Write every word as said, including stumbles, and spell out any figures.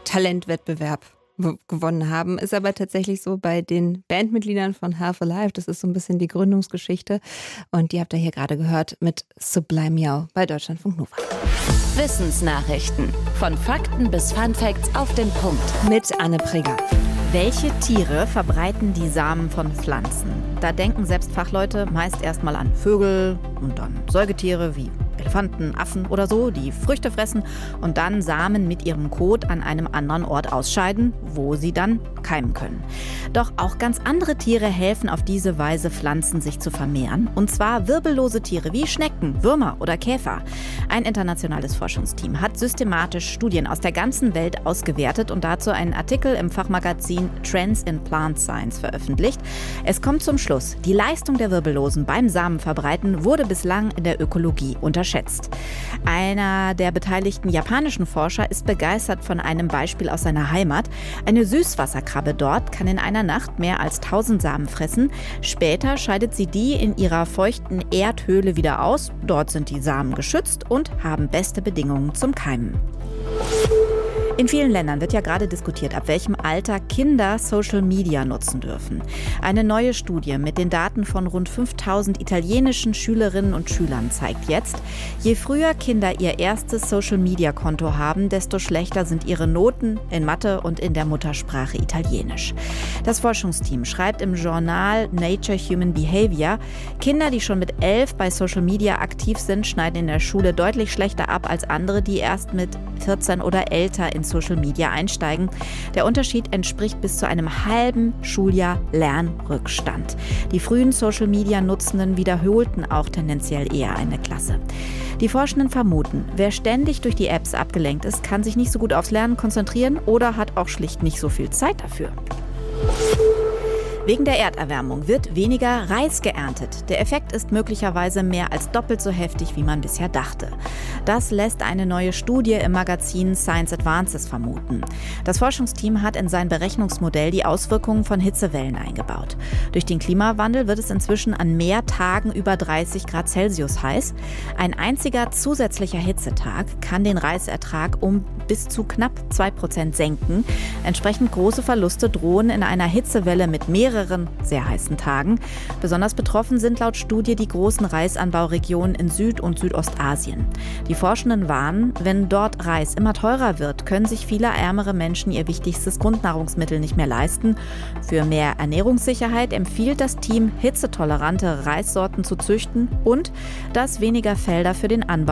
Talentwettbewerb gewonnen haben. Ist aber tatsächlich so bei den Bandmitgliedern von Half Alive. Das ist so ein bisschen die Gründungsgeschichte. Und die habt ihr hier gerade gehört mit Sublime Miau bei Deutschlandfunk Nova. Wissensnachrichten. Von Fakten bis Funfacts auf den Punkt. Mit Anne Preger. Welche Tiere verbreiten die Samen von Pflanzen? Da denken selbst Fachleute meist erstmal an Vögel und an Säugetiere wie Elefanten, Affen oder so, die Früchte fressen und dann Samen mit ihrem Kot an einem anderen Ort ausscheiden, wo sie dann keimen können. Doch auch ganz andere Tiere helfen auf diese Weise, Pflanzen sich zu vermehren. Und zwar wirbellose Tiere wie Schnecken, Würmer oder Käfer. Ein internationales Forschungsteam hat systematisch Studien aus der ganzen Welt ausgewertet und dazu einen Artikel im Fachmagazin Trends in Plant Science veröffentlicht. Es kommt zum Schluss, die Leistung der Wirbellosen beim Samenverbreiten wurde bislang in der Ökologie unterschätzt. Einer der beteiligten japanischen Forscher ist begeistert von einem Beispiel aus seiner Heimat. Eine Süßwasserkrabbe dort kann in einer Nacht mehr als tausend Samen fressen. Später scheidet sie die in ihrer feuchten Erdhöhle wieder aus. Dort sind die Samen geschützt und haben beste Bedingungen zum Keimen. In vielen Ländern wird ja gerade diskutiert, ab welchem Alter Kinder Social Media nutzen dürfen. Eine neue Studie mit den Daten von rund fünftausend italienischen Schülerinnen und Schülern zeigt jetzt, je früher Kinder ihr erstes Social Media Konto haben, desto schlechter sind ihre Noten in Mathe und in der Muttersprache Italienisch. Das Forschungsteam schreibt im Journal Nature Human Behavior, Kinder, die schon mit elf bei Social Media aktiv sind, schneiden in der Schule deutlich schlechter ab als andere, die erst mit vierzehn oder älter in Social Media einsteigen. Der Unterschied entspricht bis zu einem halben Schuljahr Lernrückstand. Die frühen Social Media Nutzenden wiederholten auch tendenziell eher eine Klasse. Die Forschenden vermuten, wer ständig durch die Apps abgelenkt ist, kann sich nicht so gut aufs Lernen konzentrieren oder hat auch schlicht nicht so viel Zeit dafür. Wegen der Erderwärmung wird weniger Reis geerntet. Der Effekt ist möglicherweise mehr als doppelt so heftig, wie man bisher dachte. Das lässt eine neue Studie im Magazin Science Advances vermuten. Das Forschungsteam hat in sein Berechnungsmodell die Auswirkungen von Hitzewellen eingebaut. Durch den Klimawandel wird es inzwischen an mehr Tagen über dreißig Grad Celsius heiß. Ein einziger zusätzlicher Hitzetag kann den Reisertrag um bis zu knapp zwei Prozent senken. Entsprechend große Verluste drohen in einer Hitzewelle mit mehreren sehr heißen Tagen. Besonders betroffen sind laut Studie die großen Reisanbauregionen in Süd- und Südostasien. Die Forschenden warnen, wenn dort Reis immer teurer wird, können sich viele ärmere Menschen ihr wichtigstes Grundnahrungsmittel nicht mehr leisten. Für mehr Ernährungssicherheit empfiehlt das Team, hitzetolerante Reissorten zu züchten und dass weniger Felder für den Anbau